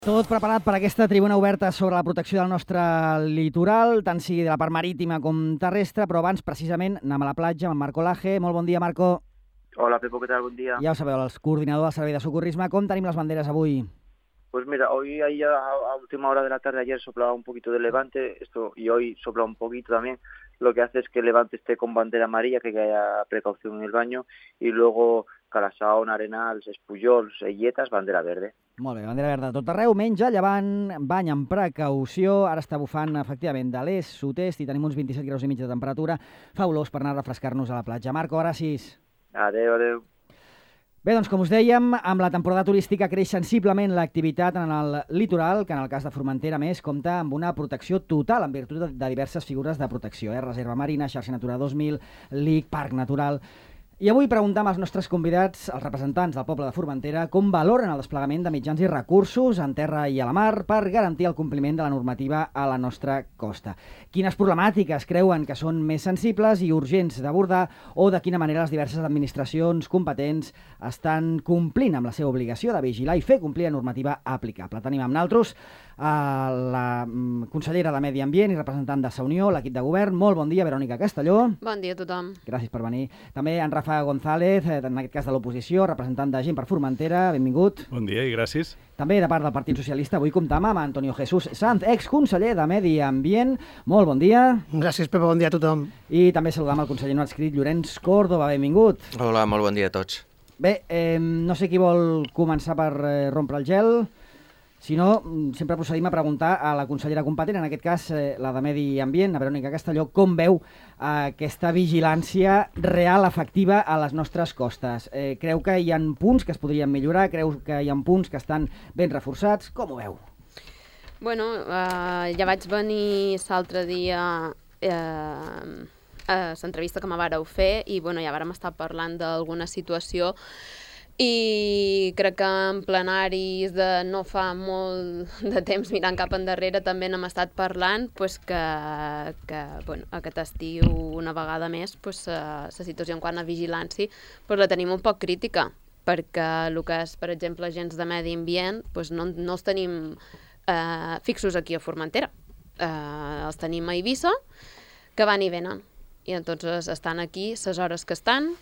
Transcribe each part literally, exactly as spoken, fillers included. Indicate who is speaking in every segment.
Speaker 1: Tot preparat per aquesta tribuna oberta sobre la protecció del nostre litoral, tant sigui de la part marítima com terrestre, però abans, precisament, anem a la platja amb Marco Laje. Molt bon dia, Marco.
Speaker 2: Hola, Pepo, ¿qué tal? Buen día.
Speaker 1: Ja ho sabeu, el coordinador del Servei de Socorrisme. Com tenim les banderes avui?
Speaker 2: Pues mira, hoy ahí a, a última hora de la tarde, ayer soplaba un poquito de levante, esto y hoy sopla un poquito también. Lo que hace es que el levante esté con bandera amarilla, que haya precaución en el baño, y luego Calasaón, Arenals, Espullols, Elletas, bandera verde.
Speaker 1: Molt bé, bandera verda a tot arreu, menys a llevant, bany amb precaució, ara està bufant efectivament de l'est, sud-est, i tenim uns vint-i-set graus i mig de temperatura. Fa olors per anar a refrescar-nos a la platja. Marco, gràcies.
Speaker 2: Adeu, adeu.
Speaker 1: Bé, doncs com us dèiem, amb la temporada turística creix sensiblement l'activitat en el litoral, que en el cas de Formentera, més, compta amb una protecció total en virtut de diverses figures de protecció, eh? Reserva Marina, Xarxa Natura dos mil, L I C, Parc Natural. I avui preguntam als nostres convidats, els representants del poble de Formentera, com valoren el desplegament de mitjans i recursos en terra i a la mar per garantir el compliment de la normativa a la nostra costa. Quines problemàtiques creuen que són més sensibles i urgents d'abordar o de quina manera les diverses administracions competents estan complint amb la seva obligació de vigilar i fer complir la normativa aplicable. Tenim amb nosaltres a la consellera de Medi Ambient i representant de Sa Unió, l'equip de govern. Molt bon dia, Verònica Castelló.
Speaker 3: Bon dia a tothom.
Speaker 1: Gràcies per venir. També en Rafa González, en aquest cas de l'oposició, representant de Gent per Formentera. Benvingut.
Speaker 4: Bon dia i gràcies.
Speaker 1: També de part del Partit Socialista, avui comptam amb Antonio Jesús Sanz, exconseller de Medi Ambient. Molt bon dia.
Speaker 5: Gràcies, Pepa, bon dia a tothom.
Speaker 1: I també saludam el conseller no adscrit, Llorenç Córdoba. Benvingut.
Speaker 6: Hola, molt bon dia a tots.
Speaker 1: Bé, eh, no sé qui vol començar per eh, rompre el gel. Si no, sempre procedim a preguntar a la consellera competent, en aquest cas eh, la de Medi Ambient, a Verònica Castelló, com veu eh, aquesta vigilància real, efectiva a les nostres costes. Eh, creu que hi ha punts que es podrien millorar? Creu que hi ha punts que estan ben reforçats? Com ho veu?
Speaker 3: Bueno, eh, ja vaig venir l'altre dia eh, a l'entrevista que me vàreu fer i bueno, ja vàrem estar parlant d'alguna situació i crec que en plenaris de no fa molt de temps mirant cap endarrere també n'hem estat parlant pues, que, que bueno, aquest estiu una vegada més pues, la situació en quant a vigilància pues, la tenim un poc crítica perquè el que és, per exemple, agents de medi ambient pues, no, no els tenim eh, fixos aquí a Formentera. Eh, els tenim a Eivissa que van i venen i entonces estan aquí les hores que estan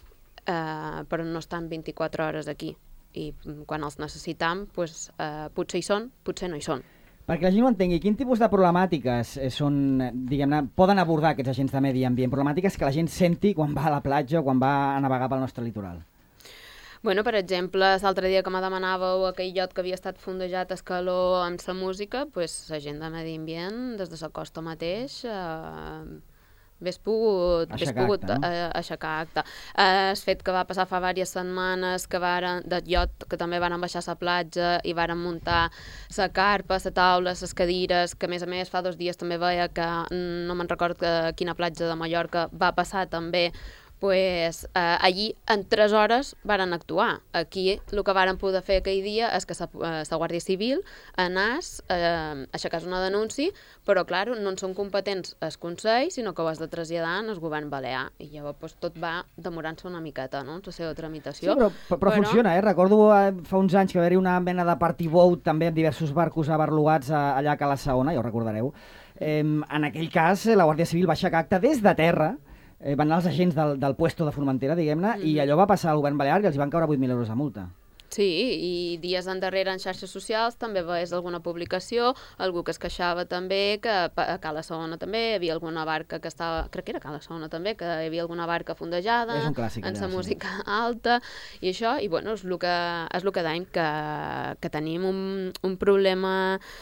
Speaker 3: Uh, però no estan vint-i-quatre hores aquí i quan els necessitam pues, uh, potser hi són, potser no hi són.
Speaker 1: Perquè la gent ho entengui, quin tipus de problemàtiques són, diguem-ne, poden abordar aquests agents de medi ambient? Problemàtiques que la gent senti quan va a la platja o quan va a navegar pel nostre litoral?
Speaker 3: Bueno, per exemple, l'altre dia que me demanàveu aquell llot que havia estat fondejat a escaló amb la música, pues, la gent de medi ambient, des de la costa mateix, uh, Ves pogut, ves pogut
Speaker 1: acte, no?
Speaker 3: uh, aixecar acte. Uh, el fet que va passar fa diverses setmanes que varen, de iot, que també van baixar a la platja i varen muntar la carpa, la taula, les cadires, que a més a més fa dos dies també veia que no me'n record que quina platja de Mallorca va passar també pues, eh, allí en tres hores varen actuar. Aquí el que varen poder fer aquell dia és que la Guàrdia Civil anàs, eh, aixecàs una denúncia, però clar, no en són competents el Consell, sinó que ho has de traslladar al govern balear. I llavors pues, tot va demorant-se una miqueta, no?, la seva tramitació.
Speaker 1: Sí, però, però, però funciona, eh? Recordo eh, fa uns anys que va haver-hi una mena de party boat també amb diversos barcos abarluats a, allà a Cala Saona, ja ho recordareu. Eh, en aquell cas, la Guàrdia Civil va aixecar acte des de terra. Eh, van anar els agents del, del puesto de Formentera, diguem-ne, mm. i allò va passar al govern balear i els van caure vuit mil euros de multa.
Speaker 3: Sí, i dies endarrere en xarxes socials també veies alguna publicació, algú que es queixava també que a Cala Saona també hi havia alguna barca que estava, crec que era Cala Saona també, que hi havia alguna barca fondejada,
Speaker 1: és un clàssic,
Speaker 3: en
Speaker 1: allà,
Speaker 3: sa
Speaker 1: sí.
Speaker 3: música alta, i això, i bueno, és el que, és el que dèiem, que, que tenim un, un problema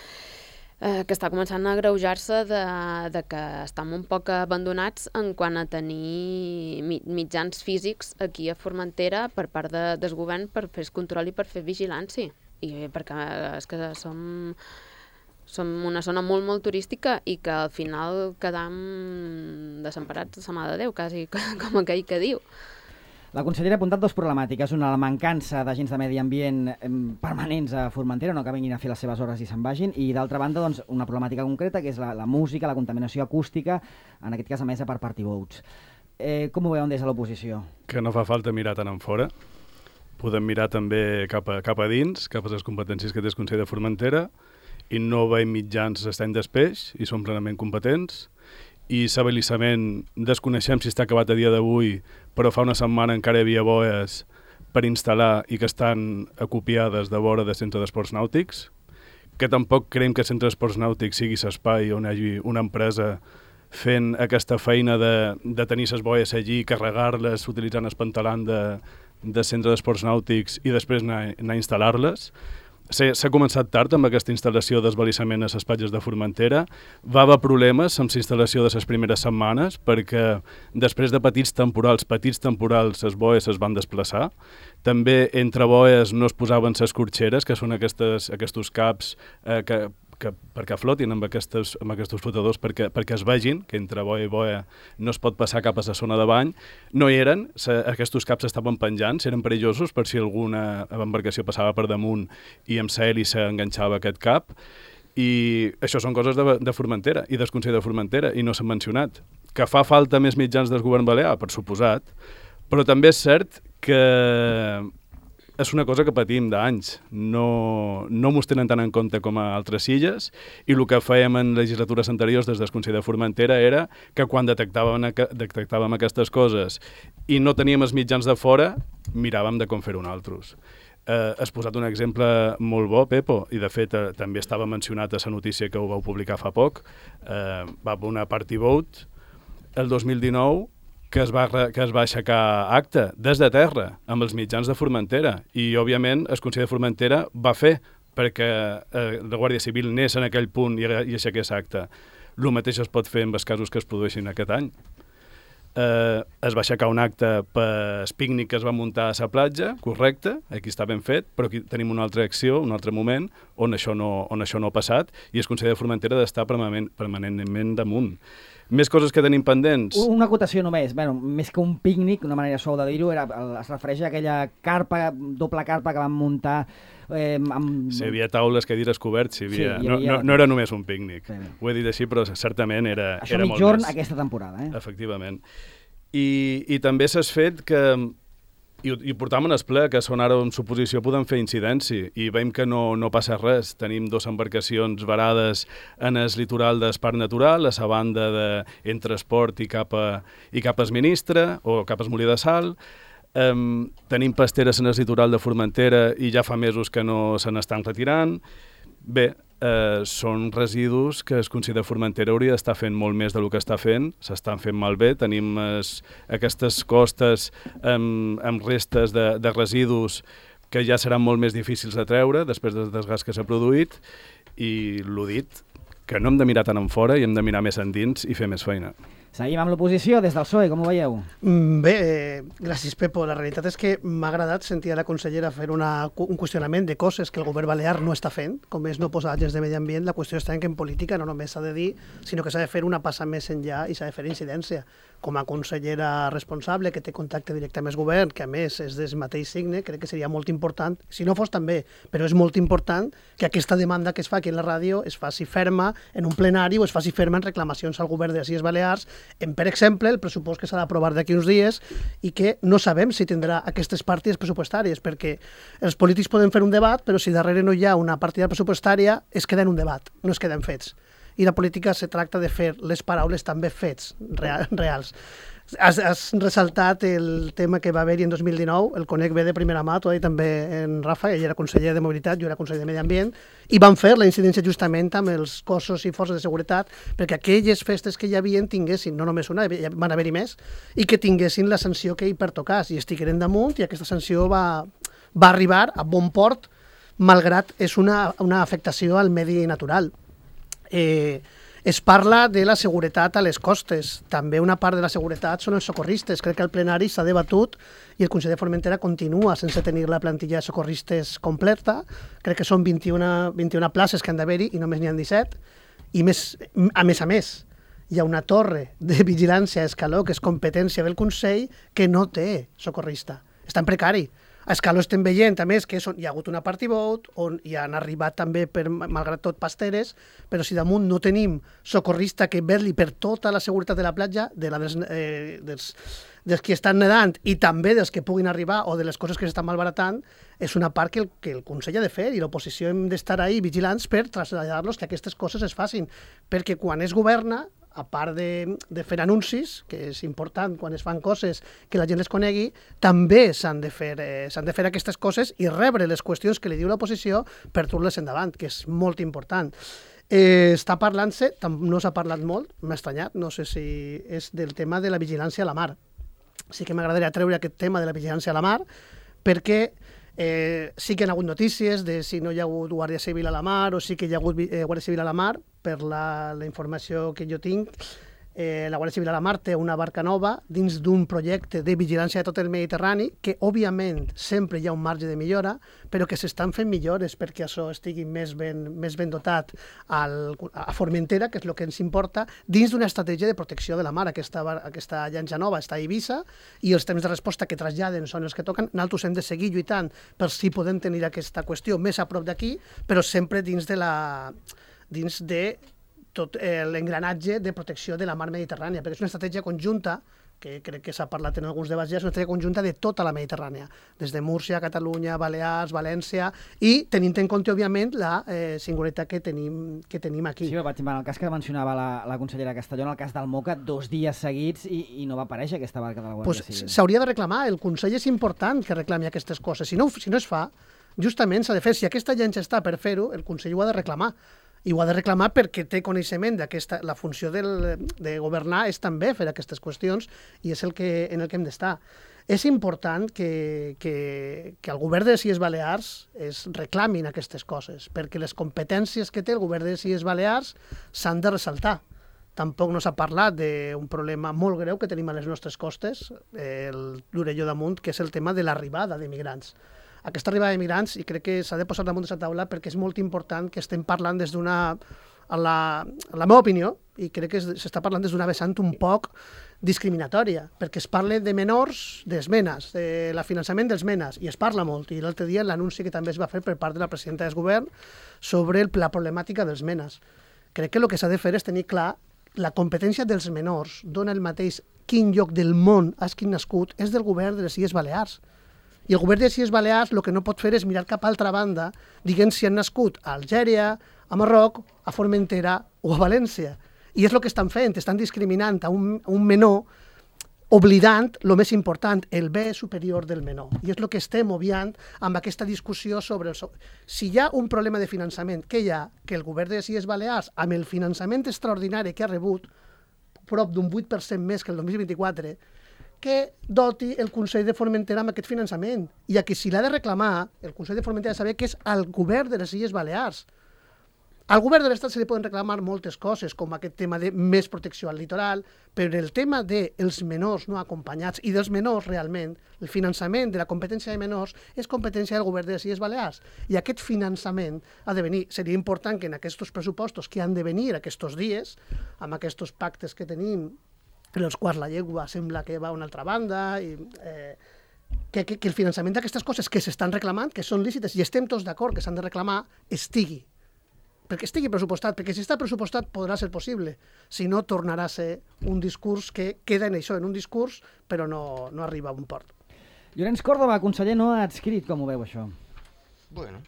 Speaker 3: Eh, que està començant a agreujar-se de, de que estem un poc abandonats en quant a tenir mi, mitjans físics aquí a Formentera per part de, del govern per fer control i per fer vigilància. I perquè és que som, som una zona molt, molt turística i que al final quedam desemparats de la mà de Déu, quasi com aquell que diu.
Speaker 1: La consellera ha apuntat dues problemàtiques. Una, la mancança d'agents de medi ambient permanents a Formentera, no que vinguin a fer les seves hores i se'n vagin, i d'altra banda, doncs, una problemàtica concreta, que és la, la música, la contaminació acústica, en aquest cas emesa per party boats. Eh, com ho veuen des de l'oposició?
Speaker 4: Que no fa falta mirar tant en fora. podem mirar també cap a, cap a dins, cap a les competències que té el Consell de Formentera, i no veiem mitjans estan despeix, i són plenament competents, i l'abalisament desconeixem si està acabat a dia d'avui, però fa una setmana encara hi havia boies per instal·lar i que estan acopiades de vora de centre d'esports nàutics, que tampoc creiem que el centre d'esports nàutics sigui l'espai on hi hagi una empresa fent aquesta feina de, de tenir les boies allí, carregar-les utilitzant el pantalant de, de centre d'esports nàutics i després anar, anar a instal·lar-les. S'ha començat tard amb aquesta instal·lació d'esbalissament a les platges de Formentera. Va haver problemes amb la instal·lació de les primeres setmanes perquè després de petits temporals, petits temporals, les boies es van desplaçar. També entre boies no es posaven les corxeres, que són aquestes, aquests caps eh, que, que, perquè flotin amb, aquestes, amb aquests flotadors, perquè, perquè es vegin que entre boia i boia no es pot passar cap a la zona de bany. No hi eren, se, aquests caps estaven penjants, eren perillosos per si alguna embarcació passava per damunt i amb la hèlice enganxava aquest cap. I això són coses de, de Formentera i del Consell de Formentera, i no s'han mencionat. Que fa falta més mitjans del govern balear, per suposat, però també és cert que és una cosa que patim d'anys. No, no mos tenen tant en compte com a altres illes, i el que fèiem en legislatures anteriors des del Consell de Formentera era que quan detectàvem, detectàvem aquestes coses i no teníem els mitjans de fora, miràvem de com fer-ho nosaltres. Eh, has posat un exemple molt bo, Pepo, i de fet eh, també estava mencionat a la notícia que ho vau publicar fa poc. Eh, va haver una party vote el dos mil dinou que es, va, que es va aixecar acte des de terra amb els mitjans de Formentera, i òbviament el Consell de Formentera va fer perquè eh, la Guàrdia Civil anés en aquell punt i, i aixequés acte. El mateix es pot fer amb els casos que es produeixin aquest any. Eh, es va aixecar un acte per el pícnic que es va muntar a la platja, correcte, aquí està ben fet, però aquí tenim una altra acció, un altre moment on això no, on això no ha passat, i el Consell de Formentera ha d'estar permanent, permanentment damunt. Més coses que tenim pendents.
Speaker 1: Una acotació només, bueno, més que un pícnic, una manera suau de dir-ho, es refereix a aquella carpa, doble carpa que van muntar eh, amb...
Speaker 4: Si hi havia taules, cadires coberts, si havia...
Speaker 1: Sí, hi havia...
Speaker 4: No, no, no era només un pícnic.
Speaker 1: Sí.
Speaker 4: Ho he dit així, però certament era,
Speaker 1: Això
Speaker 4: era molt
Speaker 1: mitjorn
Speaker 4: més.
Speaker 1: aquesta temporada, eh?
Speaker 4: Efectivament. I, i també s'ha fet que... I, i portam en el ple, que són ara en suposició podem fer incidència, i veiem que no, no passa res. Tenim dues embarcacions varades en el litoral del Parc Natural, a la banda de, entre Esport i cap a, i cap a es Ministre, o cap a es Molí de Sal. Um, tenim pasteres en el litoral de Formentera i ja fa mesos que no se n'estan retirant. Bé, eh, són residus que el Consell de Formentera hauria d'estar fent molt més del que està fent, s'estan fent malbé, tenim es, aquestes costes amb, amb restes de, de residus que ja seran molt més difícils de treure després del desgast que s'ha produït, i l'ho dit, que no hem de mirar tant en fora i hem de mirar més endins i fer més feina.
Speaker 1: Seguim amb l'oposició des del P S O E, com ho veieu?
Speaker 5: Bé, eh, gràcies, Pepo. La realitat és que m'ha agradat sentir a la consellera fer una, un qüestionament de coses que el govern balear no està fent, com és no posar agents de medi ambient. La qüestió està en que en política no només s'ha de dir, sinó que s'ha de fer una passa més enllà i s'ha de fer incidència. Com a consellera responsable, que té contacte directe amb el govern, que a més és del mateix signe, crec que seria molt important, si no fos també, però és molt important que aquesta demanda que es fa aquí en la ràdio es faci ferma en un plenari o es faci ferma en reclamacions al govern de les Illes Balears, en, per exemple, el pressupost que s'ha d'aprovar d'aquí uns dies i que no sabem si tindrà aquestes partides pressupostàries, perquè els polítics poden fer un debat, però si darrere no hi ha una partida pressupostària, es queda en un debat, no es queden fets. I la política se tracta de fer les paraules també fets, reals. Has, has ressaltat el tema que va haver-hi en dos mil dinou, el conec bé de primera mà, t'ho ha dit també en Rafa, ell era conseller de Mobilitat, jo era conseller de Medi Ambient, i van fer la incidència justament amb els cossos i forces de seguretat perquè aquelles festes que hi havia tinguessin, no només una, van haver-hi més, i que tinguessin la sanció que hi pertocàs, i estigueren damunt, i aquesta sanció va, va arribar a bon port, malgrat és una, una afectació al medi natural. Eh, es parla de la seguretat a les costes. També una part de la seguretat són els socorristes. Crec que el plenari s'ha debatut i el Consell de Formentera continua sense tenir la plantilla de socorristes completa. Crec que són vint-i-una, vint-i-una places que han d'haver-hi i només n'hi ha disset. I més, a més a més, hi ha una torre de vigilància a Escaló, que és competència del Consell, que no té socorrista. Està en precari. A Escaló estem veient, a més, que hi ha hagut una party vote, on hi han arribat també, per, malgrat tot, pasteres, però si damunt no tenim socorrista que vetlli per tota la seguretat de la platja, de la dels, eh, dels, dels que estan nedant i també dels que puguin arribar o de les coses que s'estan malbaratant, és una part que el, que el Consell ha de fer i l'oposició hem d'estar ahí vigilants per traslladar-los que aquestes coses es facin. Perquè quan es governa, a part de, de fer anuncis, que és important quan es fan coses que la gent les conegui, també s'han de fer, eh, s'han de fer aquestes coses i rebre les qüestions que li diu l'oposició per dur-les endavant, que és molt important. Eh, està parlant-se, no s'ha parlat molt, m'ha estranyat, no sé si és del tema de la vigilància a la mar. Sí que m'agradaria treure aquest tema de la vigilància a la mar, perquè eh, sí que hi ha hagut notícies de si no hi ha hagut Guàrdia Civil a la mar o sí que hi ha hagut eh, Guàrdia Civil a la mar. Per la, la informació que jo tinc, eh, la Guàrdia Civil a la Mar té una barca nova dins d'un projecte de vigilància de tot el Mediterrani, que òbviament sempre hi ha un marge de millora, però que s'estan fent millores perquè això estigui més ben, més ben dotat al, a Formentera, que és el que ens importa, dins d'una estratègia de protecció de la mar. Aquesta, aquesta llanxa nova està a Eivissa i els temps de resposta que traslladen són els que toquen. Nosaltres hem de seguir lluitant per si podem tenir aquesta qüestió més a prop d'aquí, però sempre dins de la... dins de tot eh, l'engranatge de protecció de la mar Mediterrània, perquè és una estratègia conjunta, que crec que s'ha parlat en alguns debats ja, és una estratègia conjunta de tota la Mediterrània, des de Múrcia, Catalunya, Balears, València, i tenint en compte, òbviament, la eh, singularitat que tenim, que tenim aquí.
Speaker 1: Sí, però, en el cas que mencionava la, la consellera Castelló, en el cas del Moca, dos dies seguits i, i no va aparèixer aquesta barca de la Guàrdia
Speaker 5: pues,
Speaker 1: Civil.
Speaker 5: S'hauria de reclamar, el Consell és important que reclami aquestes coses. Si no, si no es fa, justament s'ha de fer. Si aquesta llanxa està per fer-ho, el Consell ho ha de reclamar. I ho ha de reclamar perquè té coneixement d'aquesta... La funció del, de governar és també fer aquestes qüestions i és el que, en el que hem d'estar. És important que, que, que el govern de les Illes Balears es reclamin aquestes coses, perquè les competències que té el govern de les Illes Balears s'han de ressaltar. Tampoc no s'ha parlat d'un problema molt greu que tenim a les nostres costes, el d'Orelló d'Amunt, que és el tema de l'arribada d'emigrants. Aquesta arribada d'emigrants, i crec que s'ha de posar damunt de la taula perquè és molt important que estem parlant des d'una, en la, en la meva opinió, i crec que s'està parlant des d'una vessant un poc discriminatòria, perquè es parla de menors, dels menes, de la finançament dels menes, i es parla molt, i l'altre dia l'anunci que també es va fer per part de la presidenta del govern sobre el, la problemàtica dels menes. Crec que el que s'ha de fer és tenir clar la competència dels menors, dona el mateix quin lloc del món has quin nascut, és del govern de les Illes Balears. I el govern de les Illes Balears el que no pot fer és mirar cap a altra banda, diguem si han nascut a Algèria, a Marroc, a Formentera o a València. I és el que estan fent, estan discriminant a un, a un menor, oblidant el més important, el bé superior del menor. I és el que estem obviant amb aquesta discussió sobre... El... Si hi ha un problema de finançament, què hi ha? Que el govern de les Illes Balears, amb el finançament extraordinari que ha rebut, prop d'un vuit per cent més que el dos mil vint-i-quatre, que doti el Consell de Formentera amb aquest finançament. I aquí, si l'ha de reclamar, el Consell de Formentera ha de saber que és el govern de les Illes Balears. Al govern de l'Estat se li poden reclamar moltes coses, com aquest tema de més protecció al litoral, però el tema dels menors no acompanyats i dels menors, realment, el finançament de la competència de menors és competència del govern de les Illes Balears. I aquest finançament ha de venir. Seria important que en aquests pressupostos que han de venir aquests dies, amb aquests pactes que tenim, en els quals la llengua sembla que va a una altra banda, i, eh, que, que, que el finançament d'aquestes coses que s'estan reclamant, que són lícites i estem tots d'acord que s'han de reclamar, estigui. Perquè estigui pressupostat, perquè si està pressupostat podrà ser possible. Si no, tornarà a ser un discurs que queda en això, en un discurs, però no, no arriba a un port.
Speaker 1: Llorenç Córdoba, conseller no adscrit, com ho veu això?
Speaker 6: Bueno...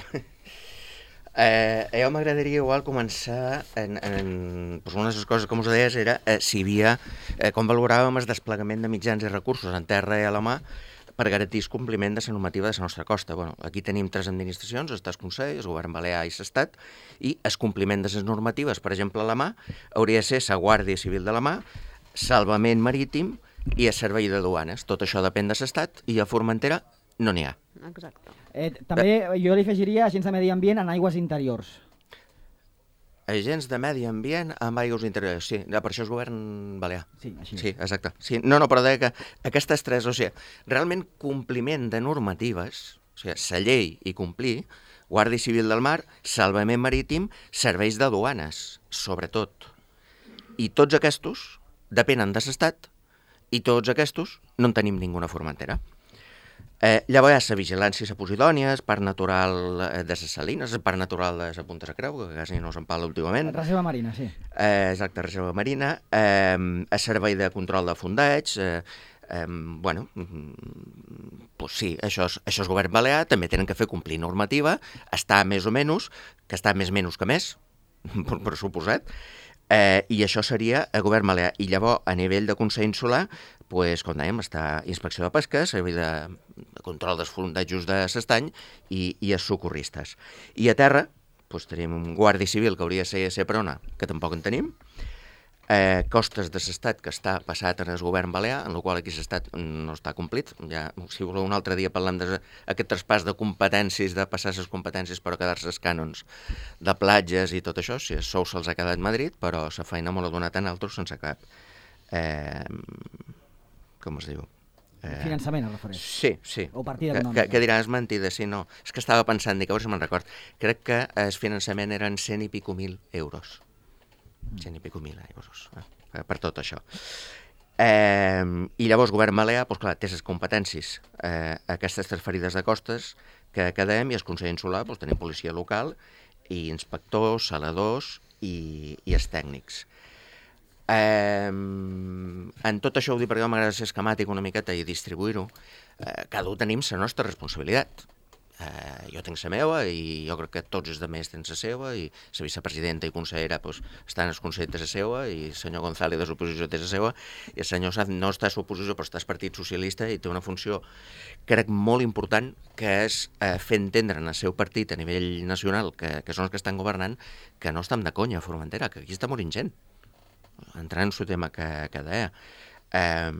Speaker 6: Eh, a jo m'agradaria igual començar en, en pues una de les coses, com us deies, era eh, si hi havia, eh, com valoràvem el desplegament de mitjans i recursos en terra i a la mà per garantir el compliment de la normativa de la nostra costa. Bueno, aquí tenim tres administracions, el Consell, el Govern Balear i l'Estat, i el compliment de les normatives, per exemple, a la mà, hauria de ser la Guàrdia Civil de la mà, Salvament Marítim i el Servei de Duanes. Tot això depèn de l'Estat i a Formentera no n'hi ha.
Speaker 3: Exacte.
Speaker 1: Eh, també jo li afegiria agents de medi ambient en aigües interiors.
Speaker 6: Agents de medi ambient amb aigües interiors, sí, per això és govern balear.
Speaker 1: Sí, així.
Speaker 6: Sí, exacte. Sí, no, no, però deia que aquestes tres, o sigui, realment compliment de normatives, o sigui, la llei i complir, Guàrdia Civil del Mar, Salvament Marítim, serveis de duanes, sobretot. I tots aquests depenen de l'Estat i tots aquests no en tenim ninguna Formentera. Eh, llavors hi ha la vigilància i la posidònia, el parc natural de les Salines, el parc natural de la Punta de Creu, que quasi no se'n parla últimament.
Speaker 1: Reserva marina, sí.
Speaker 6: Eh, exacte, reserva marina, eh, el servei de control de fondeig, eh, Eh, bueno, pues sí, això és, això és govern balear, també tenen que fer complir normativa, estar més o menys, que està més menys que més, per, per suposat, eh, i això seria el govern balear. I llavors, a nivell de Consell Insular, pues, com dèiem, està Inspecció de Pesca, Servei de Control dels Fondejos de l'Estany i, i els socorristes. I a terra, pues, tenim un Guàrdia Civil, que hauria de ser a Seprona, que tampoc en tenim, Eh, costes de l'estat que està passat en el govern balear, en el qual aquí l'estat no està complit. Ja, si voleu, un altre dia parlem d'aquest traspàs de competències, de passar les competències però quedar-se els cànons de platges i tot això. Si el sou se'ls ha quedat Madrid, però la feina me l'ha donat en altres sense cap. Eh, com es diu?
Speaker 1: Eh, Finançament, es refereix?
Speaker 6: Sí, sí.
Speaker 1: O partida
Speaker 6: que,
Speaker 1: econòmica.
Speaker 6: que, que diran, és mentida, sí, no. És que estava pensant, dic, a veure si me'n record. Crec que el finançament eren cent i pico mil euros. cent i pico mil euros, eh, per tot això. Eh, I llavors, govern balear, doncs clar, té les competències, eh, aquestes transferides de costes que, que dèiem, i el Consell Insular, doncs tenim policia local, i inspectors, saladors i, i els tècnics. Eh, en tot això ho dic perquè m'agrada ser esquemàtic una miqueta i distribuir-ho. Eh, cada un tenim la nostra responsabilitat. Eh, jo tinc la meva i jo crec que tots els altres tenen la seva i la vicepresidenta i consellera pues, estan al Consell de la seva i el senyor González de l'oposició té la seva i el senyor Sanz no està a l'oposició però està al Partit Socialista i té una funció crec molt important que és eh, fer entendre en el seu partit a nivell nacional que, que són els que estan governant que no estem de conya a Formentera, que aquí està morint gent entrant en el tema que, que deia eh,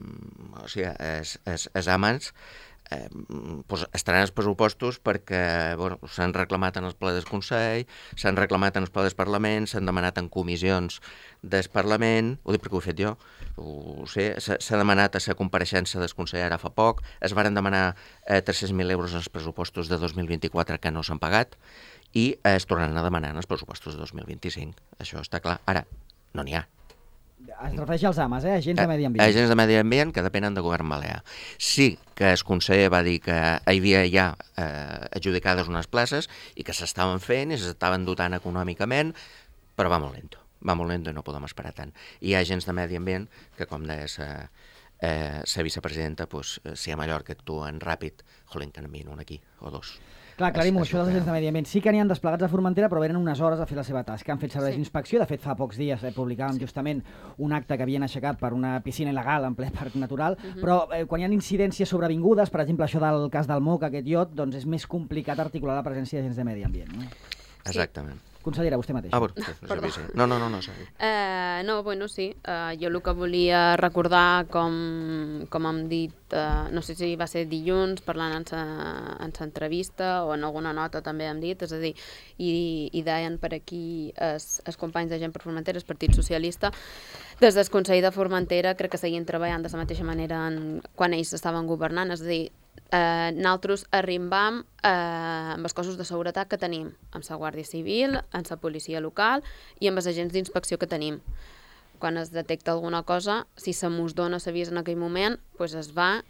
Speaker 6: o sigui, els, els, els amants Eh, pues estaran els pressupostos perquè bueno, s'han reclamat en els ple del Consell, s'han reclamat en els ple del Parlament, s'han demanat en comissions del Parlament, ho dic perquè ho he fet jo, ho sé, s'ha demanat a la compareixença del Consell ara fa poc, es varen demanar eh, tres-cents mil euros en els pressupostos de dos mil vint-i-quatre que no s'han pagat i eh, es tornaran a demanar en els pressupostos de dos mil vint-i-cinc. Això està clar. Ara, no n'hi ha.
Speaker 1: Es refereix als A M A S, eh? Agents de Medi Ambient.
Speaker 6: Agents de Medi Ambient que depenen del govern balear. Sí que el conseller va dir que hi havia ja eh, adjudicades unes places i que s'estaven fent i s'estaven dotant econòmicament, però va molt lento. Va molt lento i no podem esperar tant. I hi ha agents de Medi Ambient que, com deia la eh, eh, vicepresidenta, pues, si a Mallorca actuen ràpid, jolín, que n'envien un aquí o dos.
Speaker 1: Clar, aclarim-ho, això dels agents de Medi Ambient. Sí que n'hi han desplegats a Formentera, però venen unes hores a fer la seva tasca. Han fet serveis
Speaker 3: Sí.
Speaker 1: d'inspecció. De fet, fa pocs dies eh, publicàvem sí. justament un acte que havien aixecat per una piscina il·legal en ple parc natural, uh -huh. però eh, quan hi ha incidències sobrevingudes, per exemple, això del cas del Moc, aquest iot, doncs és més complicat articular la presència d'agents de Medi Ambient. No?
Speaker 6: Exactament.
Speaker 1: Consellera, vostè mateix.
Speaker 6: Ah, bueno, sí, no, no, no, no, no.
Speaker 3: Eh, no, bueno, sí. Eh, jo el que volia recordar, com, com hem dit, eh, no sé si va ser dilluns, parlant en sa, en sa entrevista o en alguna nota també hem dit, és a dir, i, i deien per aquí els, els companys de Gent per Formentera, el Partit Socialista, des del Consell de Formentera crec que seguien treballant de la mateixa manera en, quan ells estaven governant, és a dir, Eh, nosaltres arribam eh, amb els cossos de seguretat que tenim, amb la Guàrdia Civil, amb la policia local i amb els agents d'inspecció que tenim. Quan es detecta alguna cosa, si se mos dona l'avís en aquell moment, pues es va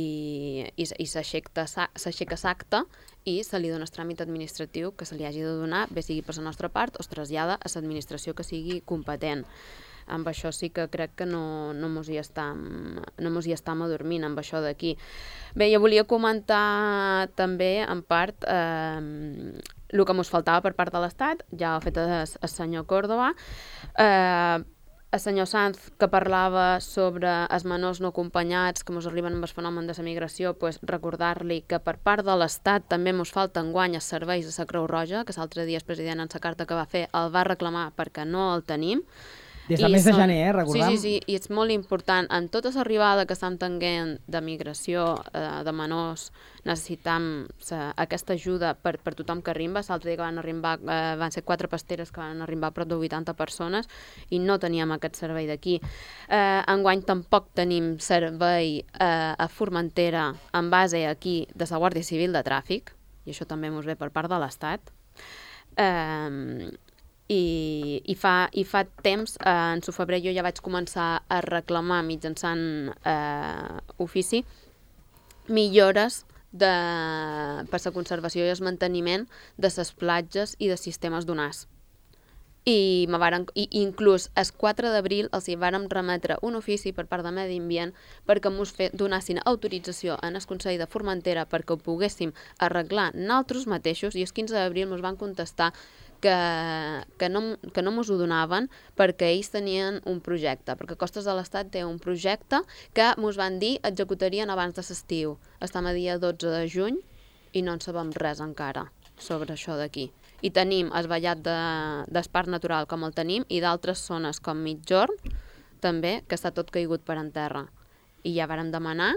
Speaker 3: i, i, i s'aixeca s'acta i se li dona el tràmit administratiu que se li hagi de donar, bé sigui per la nostra part o es trasllada a l'administració que sigui competent. Amb això sí que crec que no, no mos hi estam, no mos hi estam adormint, amb això d'aquí. Bé, jo volia comentar també, en part, eh, el que mos faltava per part de l'Estat, ja ho ha fet el, el senyor Córdoba, eh, el senyor Sanz, que parlava sobre els menors no acompanyats que mos arriben amb el fenomen de la migració, pues, recordar-li que per part de l'Estat també mos falta enguany els serveis de la Creu Roja, que l'altre dia el president en la carta que va fer el va reclamar perquè no el tenim.
Speaker 1: Des del mes de gener, eh, recordam.
Speaker 3: Sí, sí, sí, i és molt important. En tota l'arribada que estem tenint de migració eh, de menors, necessitam sa, aquesta ajuda per, per tothom que arriba. L'altre dia que van arribar, eh, van ser quatre pasteres que van arribar a prop de vuitanta persones i no teníem aquest servei d'aquí. Eh, enguany tampoc tenim servei eh, a Formentera en base aquí de la Guàrdia Civil de Tràfic, i això també mos ve per part de l'Estat. Eh, I, i, fa, i fa temps, eh, en su febrer jo ja vaig començar a reclamar mitjançant eh, ofici millores de, per la conservació i el manteniment de les platges i de sistemes d'onars. i, varen, i inclús el quatre d'abril els hi vàrem remetre un ofici per part de Medi Ambient perquè ens donassin autorització en el Consell de Formentera perquè ho poguéssim arreglar nosaltres mateixos, i el quinze d'abril ens van contestar que, que no, que no ens ho donaven perquè ells tenien un projecte, perquè Costes de l'Estat té un projecte que ens van dir executarien abans de l'estiu. Estem a dia dotze de juny i no en sabem res encara sobre això d'aquí. I tenim el vallat de, del parc natural com el tenim i d'altres zones com Migjorn també, que està tot caigut per en terra. I ja vàrem demanar,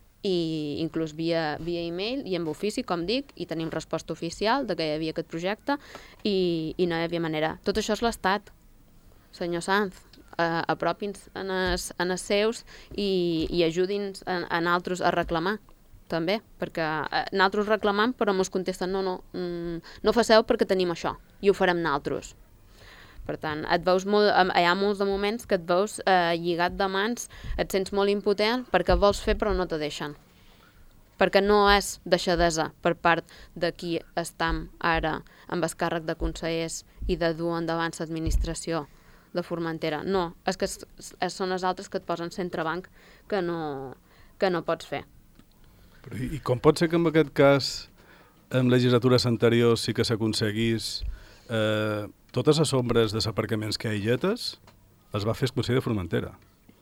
Speaker 3: i inclús via, via e-mail i amb ofici, com dic, i tenim resposta oficial de que hi havia aquest projecte i, i no hi havia manera. Tot això és l'Estat, senyor Sanz. Uh, apropi'ns en els, en els seus i, i ajudi'ns a, a nosaltres a reclamar. També, perquè eh, nosaltres reclamam però ens contesten no, no, mm, no faceu perquè tenim això i ho farem nosaltres. Per tant, et veus molt, hi ha molts de moments que et veus eh, lligat de mans, et sents molt impotent perquè vols fer però no te deixen. Perquè no és deixadesa per part de qui estem ara amb el càrrec de consellers i de dur endavant l'administració de Formentera. No, és que és, és, són els altres que et posen centrebanc que no, que no pots fer.
Speaker 4: Però i, I com pot ser que en aquest cas, en legislatures anteriors, sí que s'aconseguís eh, totes les ombres de aparcaments que hi lletes, es va fer el Consell de Formentera.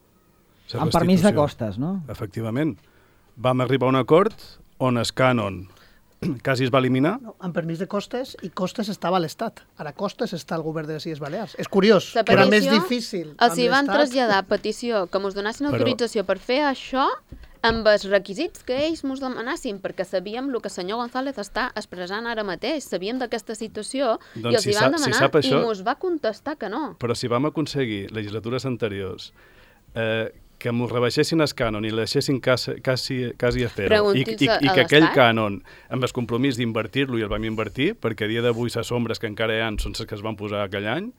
Speaker 1: Amb permís de Costes, no?
Speaker 4: Efectivament. Vam arribar a un acord on el cànon quasi es va eliminar.
Speaker 5: No, amb permís de Costes, i Costes estava a l'Estat. Ara Costes està al govern de les Illes Balears. És curiós,
Speaker 3: la
Speaker 5: que era més difícil.
Speaker 3: Els hi van traslladar petició que ens donassin autorització Però... per fer això amb els requisits que ells ens demanassin, perquè sabíem el que el senyor González està expressant ara mateix, sabíem d'aquesta situació, doncs i els
Speaker 4: si
Speaker 3: hi van demanar,
Speaker 4: si això,
Speaker 3: i ens va contestar que no.
Speaker 4: Però si vam aconseguir legislatures anteriors eh, que m'ho rebaixessin el cànon i l'eixessin quasi, quasi, quasi a zero, i, i, i que aquell cànon, amb el compromís d'invertir-lo, i el vam invertir, perquè a dia d'avui les ombres que encara hi ha són les que es van posar aquell any,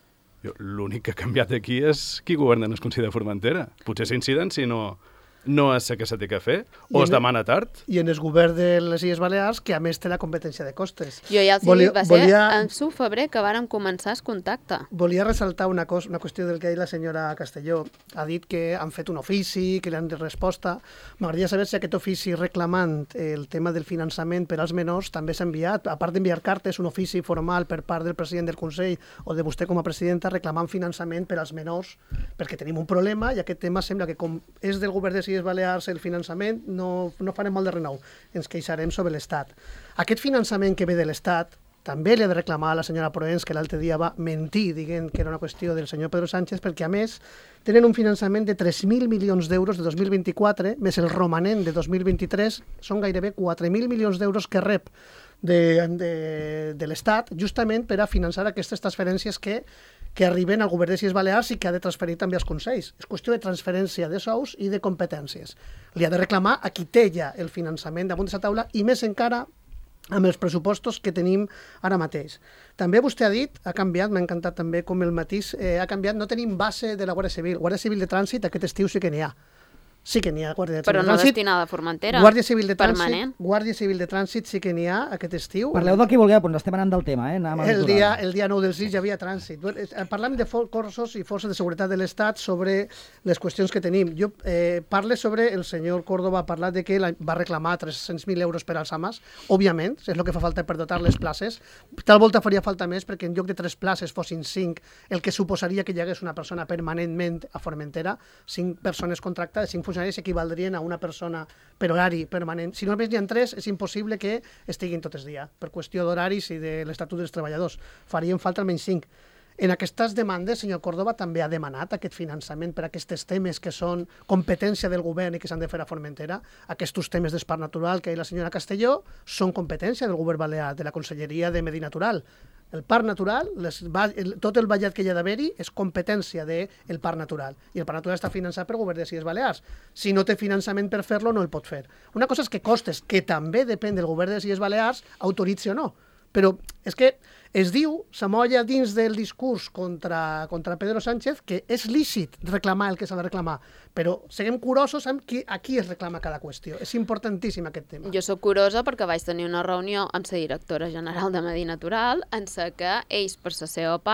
Speaker 4: l'únic que ha canviat aquí és qui governa en el Consell de Formentera. Potser s'inciden si no... no és el que s'ha de fer, o es demana tard.
Speaker 5: I en el govern de les Illes Balears, que a més té la competència de Costes.
Speaker 3: Jo ja els volia, dic, va volia, ser en su febrer que vàrem començar el contacte.
Speaker 5: Volia ressaltar una, cosa, una qüestió del que ha dit la senyora Castelló. Ha dit que han fet un ofici, que li han de resposta. M'agradaria saber si aquest ofici reclamant el tema del finançament per als menors també s'ha enviat, a part d'enviar cartes, un ofici formal per part del president del Consell o de vostè com a presidenta reclamant finançament per als menors, perquè tenim un problema i aquest tema sembla que com és del govern de Illes Balears el finançament, no, no farem mal de renou, ens queixarem sobre l'Estat. Aquest finançament que ve de l'Estat també li ha de reclamar a la senyora Proens, que l'altre dia va mentir dient que era una qüestió del senyor Pedro Sánchez, perquè a més tenen un finançament de tres mil milions d'euros de dos mil vint-i-quatre, més el romanent de dos mil vint-i-tres, són gairebé quatre mil milions d'euros que rep de, de, de l'Estat, justament per a finançar aquestes transferències que que arriben al govern de Illes Balears i que ha de transferir també als consells. És qüestió de transferència de sous i de competències. Li ha de reclamar a qui té ja el finançament damunt de la taula i més encara amb els pressupostos que tenim ara mateix. També vostè ha dit, ha canviat, m'ha encantat també com el matís, eh, ha canviat, no tenim base de la Guàrdia Civil. Guàrdia Civil de Trànsit aquest estiu sí que n'hi ha. Sí que n'hi ha Guàrdia Civil
Speaker 3: Però
Speaker 5: de
Speaker 3: no
Speaker 5: Trànsit.
Speaker 3: destinada a Formentera.
Speaker 5: Guàrdia Civil de Trànsit,
Speaker 3: permanent.
Speaker 5: Guàrdia Civil de Trànsit sí que n'hi ha aquest estiu.
Speaker 1: Parleu del que vulgueu, però ens estem anant del tema, eh?
Speaker 5: El dia, el dia nou del sis ja havia trànsit. Parlem de cossos i forces de seguretat de l'Estat sobre les qüestions que tenim. Jo eh, parle sobre el senyor Córdoba, ha parlat de que la, va reclamar tres-cents mil euros per als AMAs. Òbviament, és el que fa falta per dotar les places. Tal volta faria falta més perquè en lloc de tres places fossin cinc, el que suposaria que hi hagués una persona permanentment a Formentera, cinc persones contractades, cinc funcionaris equivaldrien a una persona per horari permanent. Si només n'hi ha tres, és impossible que estiguin tot el dia, per qüestió d'horaris i de l'Estatut dels Treballadors. Farien falta almenys cinc. En aquestes demandes, senyor Córdoba també ha demanat aquest finançament per a aquests temes que són competència del govern i que s'han de fer a Formentera. Aquests temes d'espai natural que ha dit la senyora Castelló són competència del govern balear, de la Conselleria de Medi Natural. El parc natural, les, el, tot el vallat que hi ha d'haver-hi és competència del parc natural. I el parc natural està finançat pel govern de Illes Balears. Si no té finançament per fer-lo, no el pot fer. Una cosa és que Costes, que també depèn del govern de Illes Balears, autoritzi o no. Però és que es diu, s'amolla dins del discurs contra, contra Pedro Sánchez, que és lícit reclamar el que s'ha de reclamar, però siguem curosos amb qui, a qui es reclama cada qüestió. És importantíssim aquest tema.
Speaker 3: Jo sóc curosa perquè vaig tenir una reunió amb la directora general de Medi Natural en la que ells, per la seva part,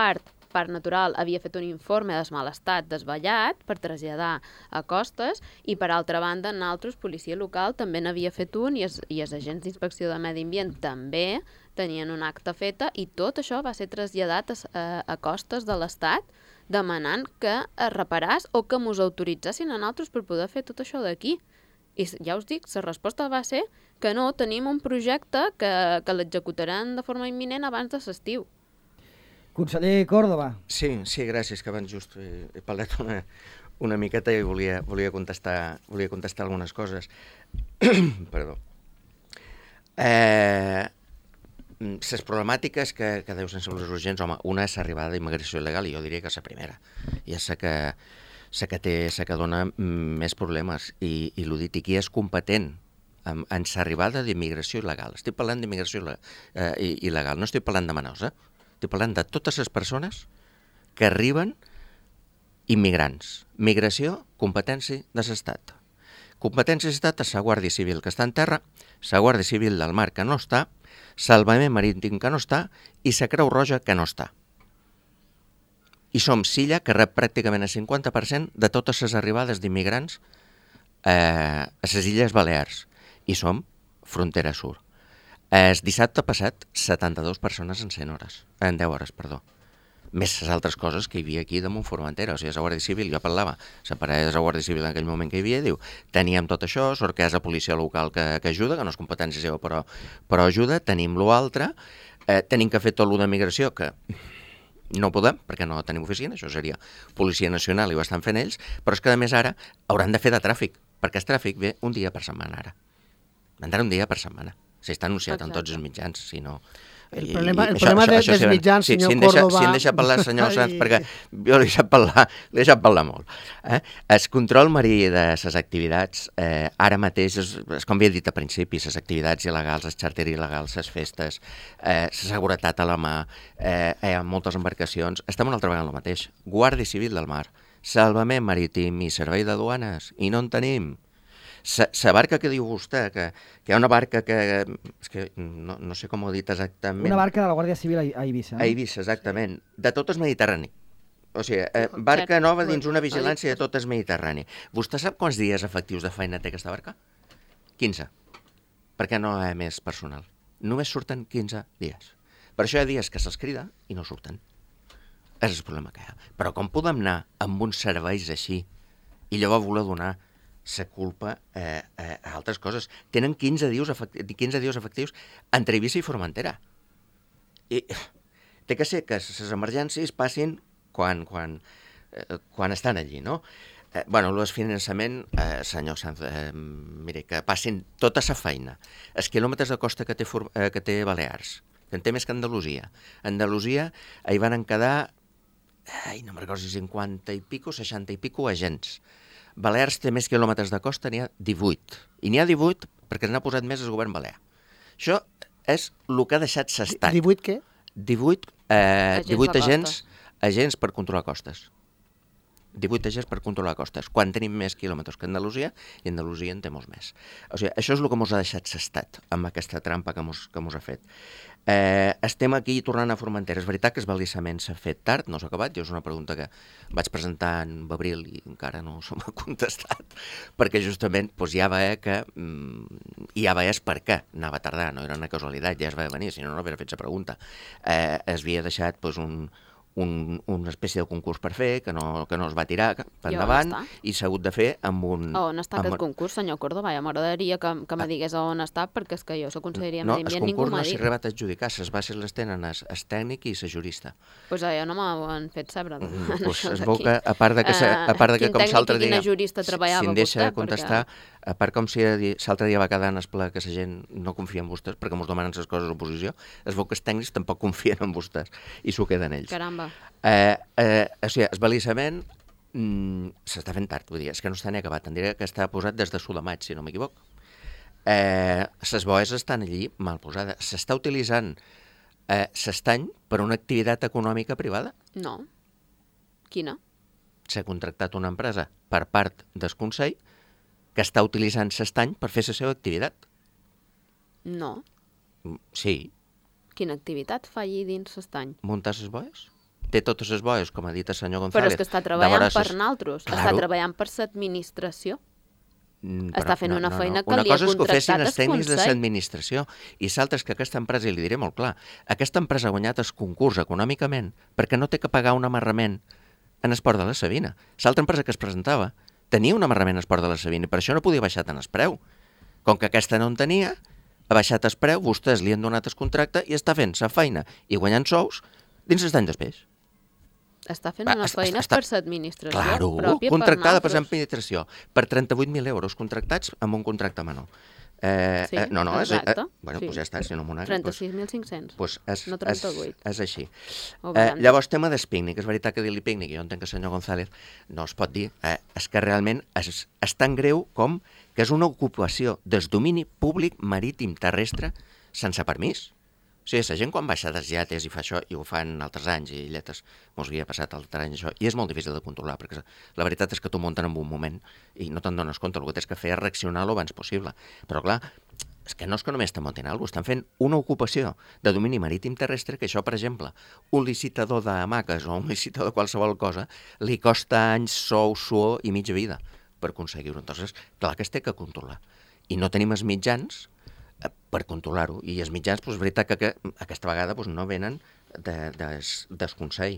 Speaker 3: Parc Natural havia fet un informe de mal estat desvetllat per traslladar a Costes i, per altra banda, nosaltres, policia local, també n'havia fet un i els, i els agents d'inspecció de medi ambient també tenien un acte feta i tot això va ser traslladat a, a Costes de l'Estat demanant que es reparàs o que mos autoritzessin a nosaltres per poder fer tot això d'aquí. I ja us dic, la resposta va ser que no, tenim un projecte que, que l'executaran de forma imminent abans de l'estiu.
Speaker 1: Conseller Córdoba.
Speaker 6: Sí, sí, gràcies, que abans just he, he parlat una, una miqueta i volia, volia, contestar, volia contestar algunes coses. Perdó. Eh, les problemàtiques que, que deus ser les urgents, home, una és l'arribada d'immigració il·legal, i jo diria que és la primera. I és la que, la que, té, la que dona més problemes. I, i l'ho dit, i qui és competent en, en l'arribada d'immigració il·legal? Estic parlant d'immigració eh, il·legal, no estic parlant de menors, eh? Estic parlant de totes les persones que arriben immigrants. Migració, competència de l'Estat. Competència de l'Estat és la Guàrdia Civil, que està en terra, la Guàrdia Civil del Mar, que no està, Salvament Marítim, que no està, i la Creu Roja, que no està. I som l'illa que rep pràcticament el cinquanta per cent de totes les arribades d'immigrants eh, a les Illes Balears. I som frontera sur. El dissabte passat, setanta-dues persones en cent hores, en deu hores, perdó. Més les altres coses que hi havia aquí damunt Formentera. O sigui, la Guàrdia Civil, jo parlava, la parella de la Guàrdia Civil en aquell moment que hi havia, diu, teníem tot això, sort que és la policia local que, que ajuda, que no és competència seva, però, però ajuda, tenim l'altre, eh, tenim que fer tot l'u de migració, que no podem, perquè no tenim oficina, això seria Policia Nacional i ho estan fent ells, però és que a més ara hauran de fer de tràfic, perquè el tràfic ve un dia per setmana ara. Vendrà un dia per setmana. Si està anunciat en tots els mitjans, si no...
Speaker 5: El problema, el problema de, dels mitjans,
Speaker 6: sí,
Speaker 5: senyor
Speaker 6: si deixa,
Speaker 5: Córdoba...
Speaker 6: Si em deixa parlar, senyor Sanz, perquè jo l'he deixat parlar, l'he deixat parlar molt. Eh? El control marí de les activitats, eh, ara mateix, és, és com havia dit al principi, les activitats il·legals, els xàrter il·legals, les festes, eh, la seguretat a la mà, eh, hi ha moltes embarcacions, estem una altra vegada en el mateix. Guàrdia Civil del Mar, Salvament Marítim i Servei de Duanes, i no en tenim. La barca que diu vostè, que, que hi ha una barca que... És que no, no sé com ho he dit exactament.
Speaker 1: Una barca de la Guàrdia Civil a, a Eivissa. No?
Speaker 6: A Eivissa, exactament. De tot el Mediterrani. O sigui, eh, barca nova dins una vigilància de tot el Mediterrani. Vostè sap quants dies efectius de feina té aquesta barca? quinze. Per què no hi ha més personal? Només surten quinze dies. Per això hi ha dies que se'ls crida i no surten. És el problema que hi ha. Però com podem anar amb uns serveis així i llavors voler donar la culpa eh, eh, a altres coses? Tenen quinze dies, efecti quinze dies efectius entre Eivissa i Formentera. I té que ser que les emergències passin quan, quan, eh, quan estan allí, no? Eh, bueno, el finançament, eh, senyor Sanz, eh, mire, que passin tota la feina. Els quilòmetres de costa que té, eh, que té Balears, que en té més que Andalusia. Andalusia hi van quedar, ai, no me'n recordo si cinquanta i pico, seixanta i pico agents. Balears té més quilòmetres de costa, n'hi ha divuit. I n'hi ha divuit perquè n'ha posat més el govern balear. Això és el que ha deixat s'estat.
Speaker 5: divuit què?
Speaker 6: divuit, eh, divuit agents, agents per controlar costes. divuit agents per controlar costes, quan tenim més quilòmetres que Andalusia, i Andalusia en té molts més. O sigui, això és el que ens ha deixat s'estat, amb aquesta trampa que mos, que mos ha fet. Eh, estem aquí tornant a Formentera. És veritat que el balisament s'ha fet tard, no s'ha acabat. Jo és una pregunta que vaig presentar en abril i encara no se m'ha contestat, perquè justament doncs, ja va que mm, ja va és per què anava a tardar, no era una casualitat, ja es va venir, si no, no hauria fet la pregunta. Eh, es havia deixat doncs, un, un, una espècie de concurs per fer, que no, que no es va tirar per endavant, i s'ha hagut de fer amb un...
Speaker 3: On està aquest concurs, senyor Córdoba? Ja m'agradaria que, que me digués on està, perquè és que jo soc conselleria de Medi Ambient, ningú m'ha dit. No, el concurs no s'ha arribat a adjudicar, les bases les tenen el tècnic i la jurista. Doncs pues ja no m'han fet saber.
Speaker 6: Mm, pues es veu que, a part de que, uh, a part de que com l'altre dia...
Speaker 3: Quin tècnic i quina jurista treballava
Speaker 6: si em deixa
Speaker 3: vostè,
Speaker 6: contestar, perquè... a part com si l'altre dia va quedar en el ple que la gent no confia en vostès, perquè ens demanen les coses a l'oposició, es veu que els tècnics tampoc confien en vostès, i s'ho queden ells.
Speaker 3: Caramba.
Speaker 6: Eh, eh, o sigui, el balisament mm, s'està fent tard, vull dir, és que no està ni acabat, em diria que està posat des de su de maig, si no m'equivoc. Eh, les boes estan allí mal posades. S'està utilitzant eh, l'estany per una activitat econòmica privada?
Speaker 3: No. Quina?
Speaker 6: S'ha contractat una empresa per part del Consell que està utilitzant l'estany per fer la seva activitat.
Speaker 3: No.
Speaker 6: Sí.
Speaker 3: Quina activitat fa allí dins l'estany?
Speaker 6: Muntar les boes? té totes les boies, com ha dit el senyor
Speaker 3: Però
Speaker 6: González.
Speaker 3: és que està treballant
Speaker 6: ses...
Speaker 3: per naltros,
Speaker 6: claro.
Speaker 3: està treballant per l'administració.
Speaker 6: Mm,
Speaker 3: Està fent
Speaker 6: no,
Speaker 3: una
Speaker 6: no,
Speaker 3: feina
Speaker 6: no.
Speaker 3: que
Speaker 6: una
Speaker 3: li ha
Speaker 6: cosa és que ho fessin
Speaker 3: contractat
Speaker 6: els tècnics de
Speaker 3: Consell.
Speaker 6: l'administració i l'altra és que aquesta empresa, i li diré molt clar, aquesta empresa ha guanyat el concurs econòmicament perquè no té que pagar un amarrament en el port de la Sabina. L'altra empresa que es presentava tenia un amarrament al port de la Sabina i per això no podia baixar tant el preu. Com que aquesta no en tenia, ha baixat el preu, vostès li han donat el contracte i està fent la feina i guanyant sous dins els anys després.
Speaker 3: Està fent
Speaker 6: Va,
Speaker 3: una
Speaker 6: es-
Speaker 3: feina
Speaker 6: està-
Speaker 3: per l'administració
Speaker 6: Claro,
Speaker 3: pròpia
Speaker 6: contractada per
Speaker 3: per naltros.
Speaker 6: l'administració per trenta-vuit mil euros contractats amb un contracte menor. Eh,
Speaker 3: Sí,
Speaker 6: eh, no, no, és,
Speaker 3: exacte.
Speaker 6: eh, bueno,
Speaker 3: Sí.
Speaker 6: pues ja està, si no m'ho nega.
Speaker 3: trenta-sis mil cinc-cents.
Speaker 6: Pues, pues és,
Speaker 3: No
Speaker 6: és,
Speaker 3: trenta-vuit.
Speaker 6: és així.
Speaker 3: O
Speaker 6: Eh,
Speaker 3: quaranta.
Speaker 6: llavors, tema del pícnic. És veritat que dir-li pícnic, jo entenc que el senyor González no es pot dir, eh, és que realment és, és tan greu com que és una ocupació del domini públic marítim terrestre sense permís. O sigui, la gent quan baixa dels iates i fa això, i ho fan altres anys, i lletes mos havia passat altres anys això, i és molt difícil de controlar, perquè la veritat és que t'ho munten en un moment i no te'n dones compte, el que tens que fer és reaccionar l'abans possible. Però clar, és que no és que només te muntin alguna cosa, estan fent una ocupació de domini marítim terrestre que això, per exemple, un licitador d'hamaques o un licitador de qualsevol cosa li costa anys, sou, suor i mitja vida per aconseguir-ho. Entonces, clar que es té que controlar. I no tenim els mitjans per controlar-ho. I els mitjans, doncs, és veritat que, que aquesta vegada doncs, no venen de, des, des Consell.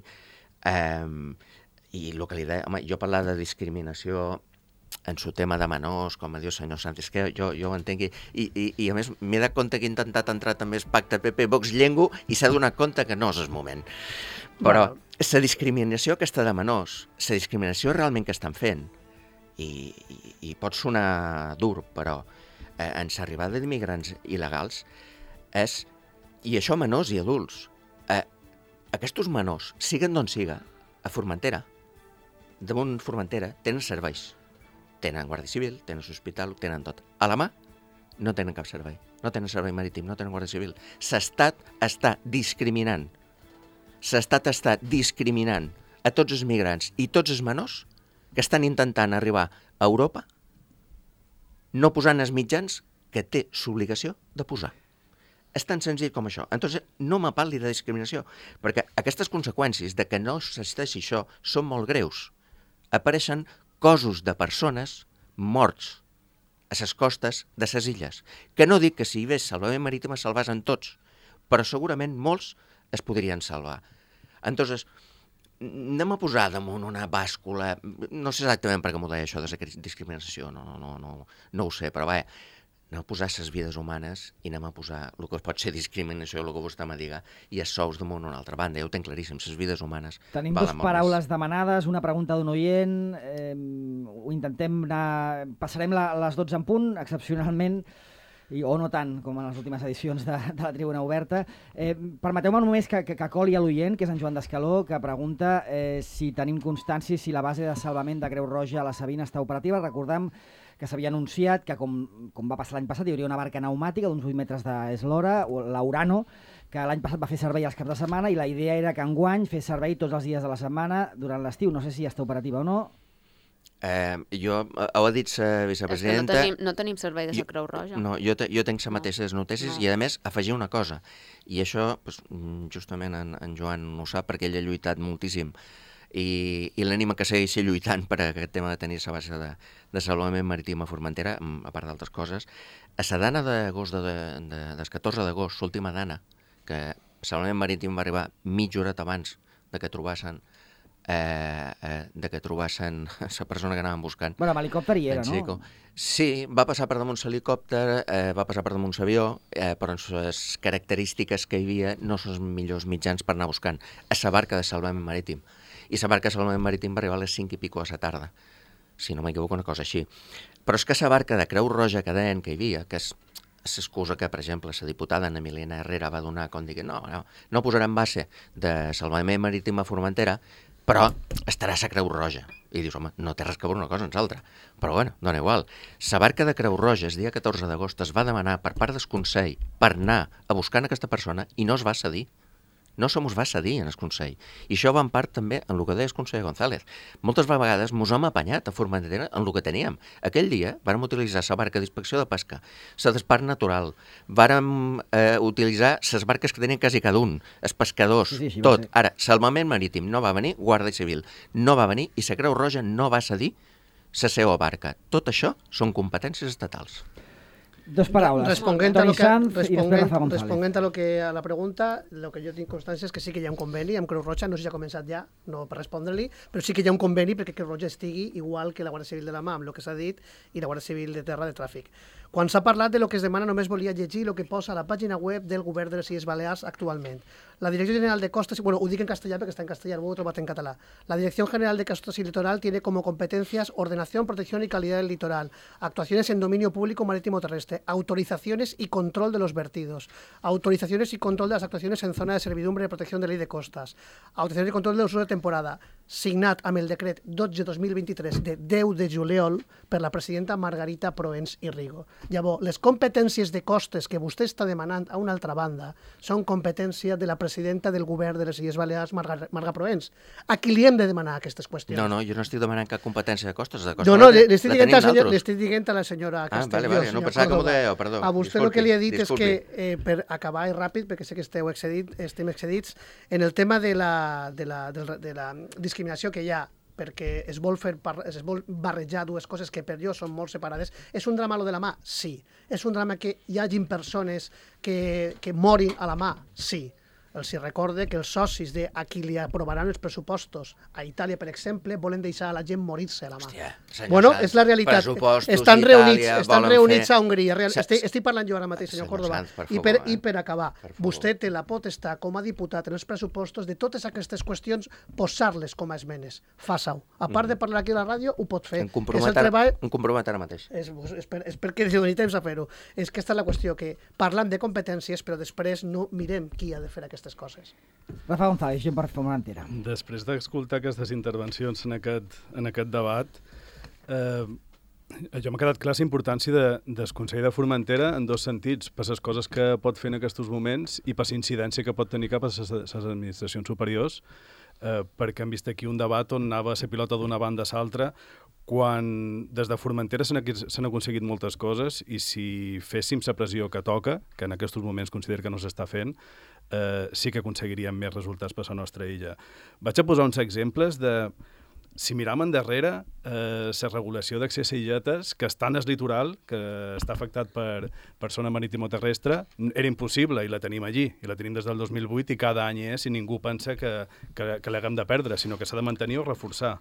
Speaker 6: Um, I el que li deia, home, jo parlar de discriminació en su tema de menors, com diu el senyor Santos, que jo, jo ho entenc, i, i, i a més m'he de compte que he intentat entrar també el pacte P P Vox Llengua i s'ha donat compte que no és el moment. Però la discriminació aquesta de menors, la discriminació realment que estan fent, i, i, i pot sonar dur, però eh, en l'arribada d'immigrants il·legals és, i això menors i adults, eh, aquests menors, siguen d'on siga, a Formentera, damunt Formentera, tenen serveis. Tenen Guàrdia Civil, tenen hospital, ho tenen tot. A la mà no tenen cap servei. No tenen servei marítim, no tenen Guàrdia Civil. L'estat està discriminant. L'estat està discriminant a tots els migrants i tots els menors que estan intentant arribar a Europa no posant els mitjans que té l'obligació de posar. És tan senzill com això. Entonces, no me parli de discriminació, perquè aquestes conseqüències de que no s'existeixi això són molt greus. Apareixen cossos de persones morts a les costes de les illes, que no dic que si hi hagués salvament marítim es salvasen tots, però segurament molts es podrien salvar. Entonces, anem a posar damunt una bàscula, no sé exactament per què m'ho deia això de la discriminació, no, no, no, no, no ho sé, però vaja, anem a posar les vides humanes i anem a posar el que pot ser discriminació, el que vostè me diga, i els sous damunt una altra banda. Ja ho tenc claríssim, les vides humanes.
Speaker 1: Tenim dues paraules demanades, una pregunta d'un oient, eh, ho intentem anar... Passarem la, les dotze en punt, excepcionalment, i, o no tant com en les últimes edicions de, de la Tribuna Oberta. Eh, Permeteu-me només que, que, que coli a l'oient, que és en Joan d'Escaló, que pregunta eh, si tenim constància si la base de salvament de Creu Roja a la Sabina està operativa. Recordem que s'havia anunciat que, com, com va passar l'any passat, hi hauria una barca pneumàtica d'uns vuit metres d'eslora, l'Urano, que l'any passat va fer servei als caps de setmana, i la idea era que enguany fes servei tots els dies de la setmana durant l'estiu. No sé si està operativa o no.
Speaker 6: Eh, jo, ho ha dit la vicepresidenta...
Speaker 3: És que no tenim, no tenim servei de la Creu Roja.
Speaker 6: No, jo, te, jo tenc les mateixes notícies
Speaker 3: no.
Speaker 6: I, a més, afegir una cosa. I això, pues, justament en, en Joan ho sap perquè ell ha lluitat moltíssim i, i l'ànima que segueixi lluitant per a aquest tema de tenir la base de, de salvament marítim a Formentera, a part d'altres coses. A la dana d'agost, de, de, de, del catorze d'agost, l'última dana, que el salvament marítim va arribar mitja hora abans de que trobassen Eh, eh, de que trobassen la persona que anaven buscant.
Speaker 1: Bueno, amb helicòpter hi era, no?
Speaker 6: Sí, va passar per damunt l'helicòpter, eh, va passar per damunt l'avió, eh, però les característiques que hi havia no són els millors mitjans per anar buscant. A la barca de salvament marítim. I la barca de salvament marítim va arribar a les cinc i pico a la tarda, si no m'equivoco, una cosa així. Però és que la barca de Creu Roja que deien que hi havia, que és l'excusa que, per exemple, la diputada Ana Milena Herrera va donar quan digui no, no, no posarem base de salvament marítim a Formentera, però estarà a Creu Roja. I dius, home, no té res que veure una cosa amb l'altra. Però bueno, dona igual. La barca de Creu Roja, el dia catorze d'agost, es va demanar per part del Consell per anar a buscar aquesta persona i no es va cedir. no se mos va cedir en el Consell. I això va en part també en el que deia el conseller González. Moltes vegades mos hem apanyat a Formentera en el que teníem. Aquell dia vàrem utilitzar la barca d'inspecció de pesca, la d'espart natural, vàrem eh, utilitzar les barques que tenien quasi cada un, els pescadors,
Speaker 1: sí, sí, sí,
Speaker 6: tot. Ara, Salvament Marítim no va venir, Guàrdia Civil no va venir i la Creu Roja no va cedir la seva barca. Tot això són competències estatals.
Speaker 1: Dos paraules.
Speaker 5: Responguent a
Speaker 1: Toni
Speaker 5: lo que,
Speaker 1: Sanz i després
Speaker 5: responguent,
Speaker 1: Rafa González.
Speaker 5: responguent a, lo que, a la pregunta, el que jo tinc constància és que sí que hi ha un conveni amb Creu Roja, no sé si ha començat ja, no per respondre-li, però sí que hi ha un conveni perquè Creu Roja estigui igual que la Guàrdia Civil de la Mà, amb el que s'ha dit, i la Guàrdia Civil de Terra de Tràfic. Quan s'ha parlat de lo que es demana, només volia llegir el que posa a la pàgina web del Govern de les Illes Balears actualment. La Dirección General de Costas, bueno, ho dic en castellà perquè està en castellà, ho he trobat en català. La Dirección General de Costas y Litoral tiene como competencias ordenación, protección y calidad del litoral, actuaciones en dominio público marítimo terrestre, autorizaciones y control de los vertidos, autorizaciones y control de las actuaciones en zona de servidumbre de protección de ley de costas, autorizaciones y control de l'ús de temporada, signat amb el decret dotze dos mil vint-i-tres de deu de juliol per la presidenta Margarita Proens i Rigo. Llavors, les competències de costes que vostè està demanant a una altra banda són competència de la presidenta del govern de les Illes Balears, Marga, Marga Proens. A qui li hem de demanar aquestes qüestions?
Speaker 6: No, no, jo no estic demanant cap competència de costes. De costes
Speaker 5: no, no,
Speaker 6: la,
Speaker 5: l'estic
Speaker 6: la
Speaker 5: dient,
Speaker 6: senyor,
Speaker 5: dient a la senyora
Speaker 6: ah,
Speaker 5: Castelló.
Speaker 6: Vale, vale, no pensava que m'ho deia, perdó.
Speaker 5: A vostè
Speaker 6: disculpi,
Speaker 5: el que li he dit
Speaker 6: disculpi.
Speaker 5: és que, eh, per acabar i ràpid, perquè sé que esteu excedit, estem excedits, en el tema de la, de la, de la, de la discriminació que hi ha perquè es vol, fer, es vol barrejar dues coses que per jo són molt separades. És un drama lo de la mà? Sí. És un drama que hi hagin persones que, que morin a la mà? Sí. Els hi recorde que els socis de a qui li aprovaran els pressupostos a Itàlia, per exemple, volen deixar a la gent morir-se a la mà.
Speaker 6: Hòstia,
Speaker 5: bueno,
Speaker 6: Sanz,
Speaker 5: és la realitat.
Speaker 6: pressupostos
Speaker 5: estan
Speaker 6: d'Itàlia
Speaker 5: reunits, estan
Speaker 6: volen
Speaker 5: reunits
Speaker 6: fer-
Speaker 5: a Hongria. Real...
Speaker 6: Sa-
Speaker 5: Estic, estic parlant jo ara mateix, senyor,
Speaker 6: Senyor
Speaker 5: Córdoba.
Speaker 6: Sanz, per
Speaker 5: I, per,
Speaker 6: favor,
Speaker 5: I
Speaker 6: eh?
Speaker 5: per acabar,
Speaker 6: Per favor.
Speaker 5: vostè té la potestat com a diputat en els pressupostos de totes aquestes qüestions posar-les com a esmenes. Faça-ho. A part de parlar aquí a la ràdio, ho pot fer.
Speaker 6: Em
Speaker 5: És el
Speaker 6: compromet ara,
Speaker 5: treball...
Speaker 6: em compromet ara mateix.
Speaker 5: És, és, per, és perquè li doni temps a fer-ho. És que aquesta és la qüestió, que parlant de competències, però després no mirem qui ha de fer aquestes coses.
Speaker 1: Rafa González, gent per Formentera.
Speaker 4: Després d'escoltar aquestes intervencions en aquest, en aquest debat, eh, jo m'ha quedat clar la importància de, del Consell de Formentera en dos sentits, per les coses que pot fer en aquests moments i per la incidència que pot tenir cap a les administracions superiors, eh, perquè hem vist aquí un debat on anava a ser pilota d'una banda a l'altra, quan des de Formentera s'han s'han aconseguit moltes coses i si féssim la pressió que toca, que en aquests moments considero que no s'està fent, eh, sí que aconseguiríem més resultats per la nostra illa. Vaig a posar uns exemples de, si miram endarrere, eh, la regulació d'accés a illetes, que està en el litoral, que està afectat per, per zona marítim-terrestre, era impossible i la tenim allí, i la tenim des del dos mil vuit i cada any és, i ningú pensa que, que, que l'haguem de perdre, sinó que s'ha de mantenir o reforçar.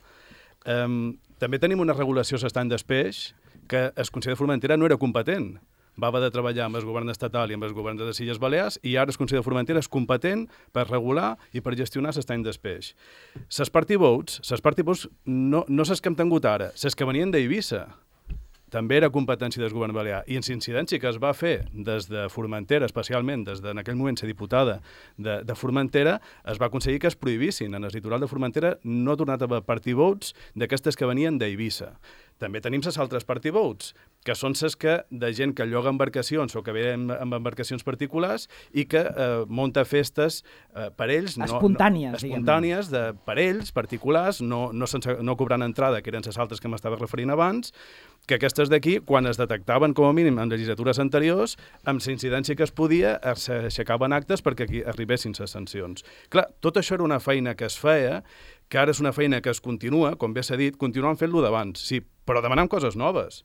Speaker 4: Um, també tenim una regulació a l'estany d'espeix que el Consell de Formentera no era competent. Va haver de treballar amb el govern estatal i amb el govern de les Illes Balears i ara el Consell de Formentera és competent per regular i per gestionar l'estany d'espeix. Les party boats, les party boats no, no les que hem tingut ara, les que venien d'Eivissa, també era competència del govern balear. I en l'incidència que es va fer des de Formentera, especialment des de, en aquell moment, ser diputada de, de Formentera, es va aconseguir que es prohibissin. En el litoral de Formentera no ha tornat a haver party boats d'aquestes que venien d'Eivissa. També tenim les altres party boats, que són les que de gent que lloga embarcacions o que ve amb, amb embarcacions particulars i que eh, munta festes eh, per ells. No,
Speaker 1: espontànies,
Speaker 4: no, espontànies, de, per ells, particulars, no, no, sense, no cobrant entrada, que eren les altres que m'estava referint abans, que aquestes d'aquí, quan es detectaven com a mínim en legislatures anteriors, amb la incidència que es podia, s'aixecaven actes perquè aquí arribessin les sancions. Clar, tot això era una feina que es feia, que ara és una feina que es continua, com bé s'ha dit, continuant fent-lo d'abans, sí, però demanant coses noves.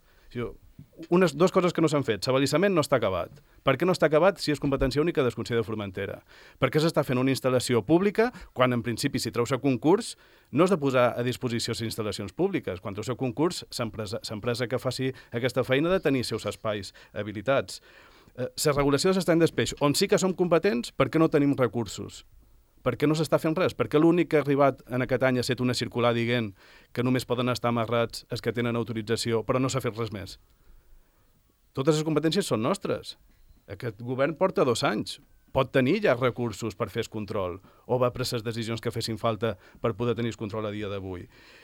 Speaker 4: Unes dues coses que no s'han fet. L'abalisament no està acabat. Per què no està acabat si és competència única del Consell de Formentera? Per què s'està fent una instal·lació pública quan, en principi, si treus a concurs, no has de posar a disposició les instal·lacions públiques. Quan treus a concurs, l'empresa que faci aquesta feina ha de tenir seus espais habilitats. La regulació de l'estany d'espeix, on sí que som competents, per què no tenim recursos? Per què no s'està fent res? Per què l'únic que ha arribat en aquest any ha estat una circular dient que només poden estar amarrats els que tenen autorització, però no s'ha fet res més? Totes les competències són nostres. Aquest govern porta dos anys. Pot tenir ja recursos per fer el control o va prendre les decisions que fessin falta per poder tenir el control a dia d'avui.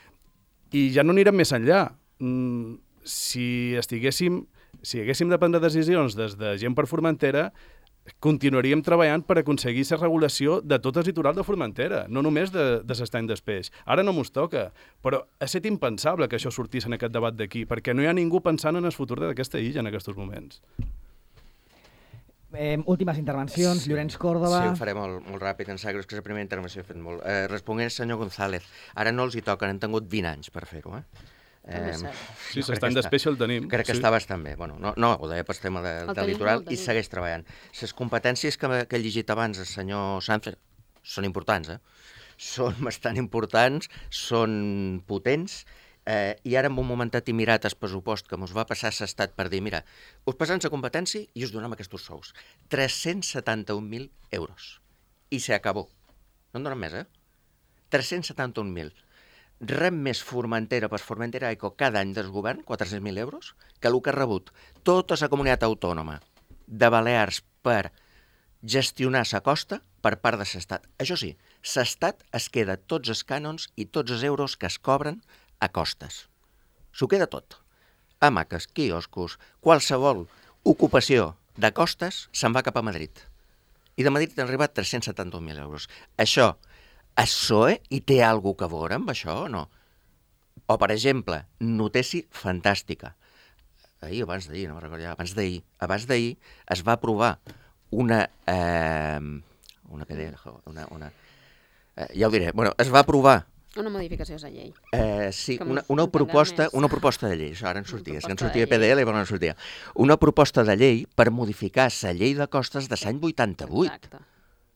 Speaker 4: I ja no anirem més enllà. Mm, si estiguéssim, si haguéssim de prendre decisions des de gent per Formentera, continuaríem treballant per aconseguir la regulació de tot el litoral de Formentera, no només de, de l'estany d'Espeix. Ara no mos toca, però ha estat impensable que això sortís en aquest debat d'aquí, perquè no hi ha ningú pensant en el futur d'aquesta illa en aquests moments.
Speaker 1: Eh, últimes intervencions, sí. Llorenç Córdoba...
Speaker 6: Sí, ho faré molt, molt ràpid, em sap greu, és que la primera intervenció he fet molt. Eh, responent al senyor González, ara no els hi toquen, han tingut vint anys per fer-ho, eh? Eh,
Speaker 4: sí, l'estany d'Espeix el tenim.
Speaker 6: Crec que
Speaker 4: sí.
Speaker 6: està bastant bé. Bueno, no, no, ho deia pel tema de, del litoral i segueix treballant. Les competències que, que he llegit abans el senyor Sánchez són importants, eh? Són bastant importants, són potents, eh, i ara en un momentet he mirat el pressupost que ens va passar l'estat per dir, mira, us passem la competència i us donem aquests sous. tres-cents setanta-un mil euros. I s'acabó. No en donen més, eh? tres-cents setanta-un mil. Rep més Formentera per Formentera Eco cada any del govern, quatre-cents mil euros, que el que ha rebut tota la comunitat autònoma de Balears per gestionar la costa per part de l'Estat. Això sí, l'Estat es queda tots els cànons i tots els euros que es cobren a costes. S'ho queda tot. Hamaques, quioscos, qualsevol ocupació de costes se'n va cap a Madrid. I de Madrid han arribat tres-cents setanta-un mil euros. Això... El P S O E hi té alguna cosa a veure amb això o no? O, per exemple, notícia fantàstica. Ahir, abans d'ahir, no me'n recordo ja, abans d'ahir, abans d'ahir es va aprovar una... Eh, una P D L, una... una eh, ja ho diré. Bueno, es va aprovar...
Speaker 3: Una modificació de la llei.
Speaker 6: Eh, sí, una, una, proposta, una proposta de llei. Això ara en sortia. És que en sortia P D L i no en sortia. Una proposta de llei per modificar la llei de costes de l'any vuitanta-vuit. Exacte.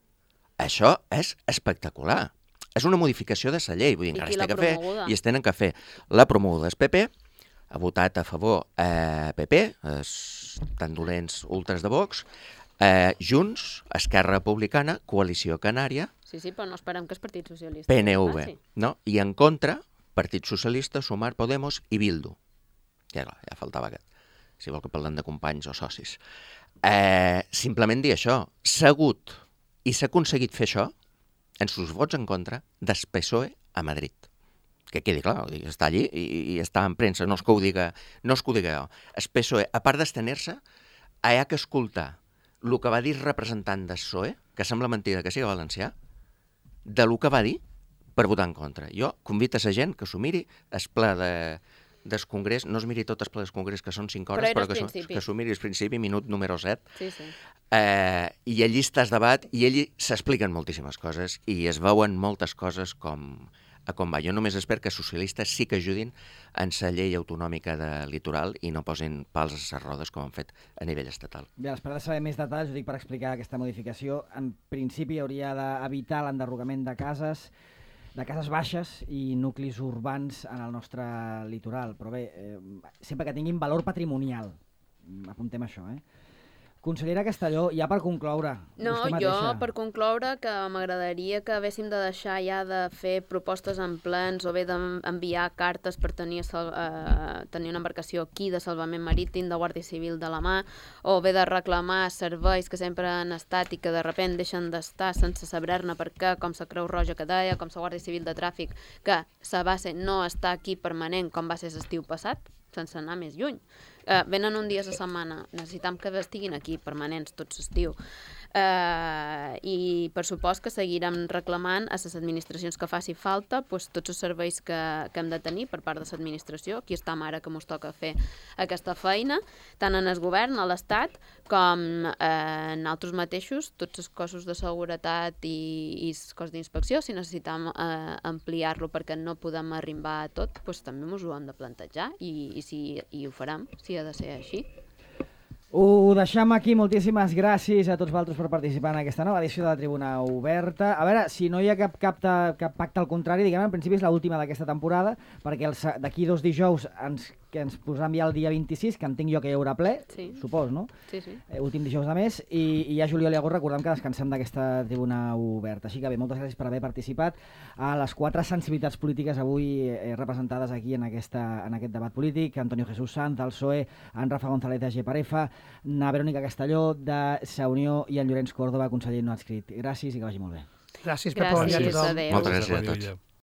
Speaker 6: Això és espectacular. És una modificació de la llei. Vull dir, encara es té que fer i es tenen que fer. La promoguda és P P, ha votat a favor eh, P P, es, tan dolents ultres de Vox, eh, Junts, Esquerra Republicana, Coalició Canària...
Speaker 3: Sí, sí, però no esperem que és Partit Socialista.
Speaker 6: P N V, no? I en contra, Partit Socialista, Sumar, Podemos i Bildu. Ja, ja faltava aquest, si vol que parlem de companys o socis. Eh, simplement dir això, s'ha hagut... I s'ha aconseguit fer això en sus vots en contra del P S O E a Madrid. Que quedi clar, està allí i, i està en premsa, no és que ho diga, no és que ho diga jo. El P S O E, a part d'estener-se, hi ha que escoltar el que va dir el representant del P S O E, que sembla mentida que sigui valencià, de lo que va dir per votar en contra. Jo convido a la gent que s'ho miri, el ple de... del Congrés, no es miri tot el ple del Congrés, que són cinc hores, però, però que s'ho miri al principi, minut número set,
Speaker 3: sí, sí.
Speaker 6: Eh, i allí està el debat, i allí s'expliquen moltíssimes coses, i es veuen moltes coses com, a com va. Jo només espero que els socialistes sí que ajudin en la llei autonòmica de litoral i no posin pals a les rodes com han fet a nivell estatal.
Speaker 1: Bé, a l'espera de saber més detalls, ho dic per explicar aquesta modificació, en principi hauria d'evitar l'enderrocament de cases, de cases baixes i nuclis urbans en el nostre litoral. Però bé, eh, sempre que tinguin valor patrimonial. Apuntem això, eh? Consellera Castelló, ja per concloure...
Speaker 3: No, jo per concloure que m'agradaria que haguéssim de deixar ja de fer propostes en plens o bé d'enviar cartes per tenir, uh, tenir una embarcació aquí de salvament marítim, de Guàrdia Civil de la mà, o bé de reclamar serveis que sempre han estat i que de sobte deixen d'estar sense saber-ne per què, com la Creu Roja que deia, com la Guàrdia Civil de Tràfic, que la base no està aquí permanent com va ser l'estiu passat, sense anar més lluny. Uh, venen un dia a la setmana, necessitam que estiguin aquí permanents tot l'estiu. Uh, I per supost que seguirem reclamant a les administracions que faci falta pues, tots els serveis que, que hem de tenir per part de l'administració. Aquí estem ara que ens toca fer aquesta feina, tant en el govern, a l'Estat, com eh, en altres mateixos, tots els cossos de seguretat i, i els cos d'inspecció. Si necessitem eh, ampliar-lo perquè no podem arribar a tot, pues, també ens ho hem de plantejar i, i, si, i ho farem, si ha de ser així.
Speaker 1: Ho deixem aquí. Moltíssimes gràcies a tots vosaltres per participar en aquesta nova edició de la Tribuna Oberta. A veure, si no hi ha cap, cap, cap pacte al contrari, diguem, en principi és l'última d'aquesta temporada, perquè d'aquí dos dijous ens, que ens posam ja el dia vint-i-sis, que entenc jo que hi haurà ple, sí. Supos, no?
Speaker 3: Sí, sí.
Speaker 1: Eh, últim dijous de mes, i, i ja juliol i agost recordem que descansem d'aquesta Tribuna Oberta. Així que bé, moltes gràcies per haver participat a les quatre sensibilitats polítiques avui eh, representades aquí en, aquesta, en aquest debat polític. Antonio Jesús Sanz, del P S O E, en Rafa González de Geparefa, na Verònica Castelló, de Sa Unió, i en Llorenç Córdoba, conseller no adscrit. Gràcies i que vagi molt bé.
Speaker 5: Gràcies, Pepo.
Speaker 3: Gràcies, adéu.
Speaker 6: Moltes gràcies a tots.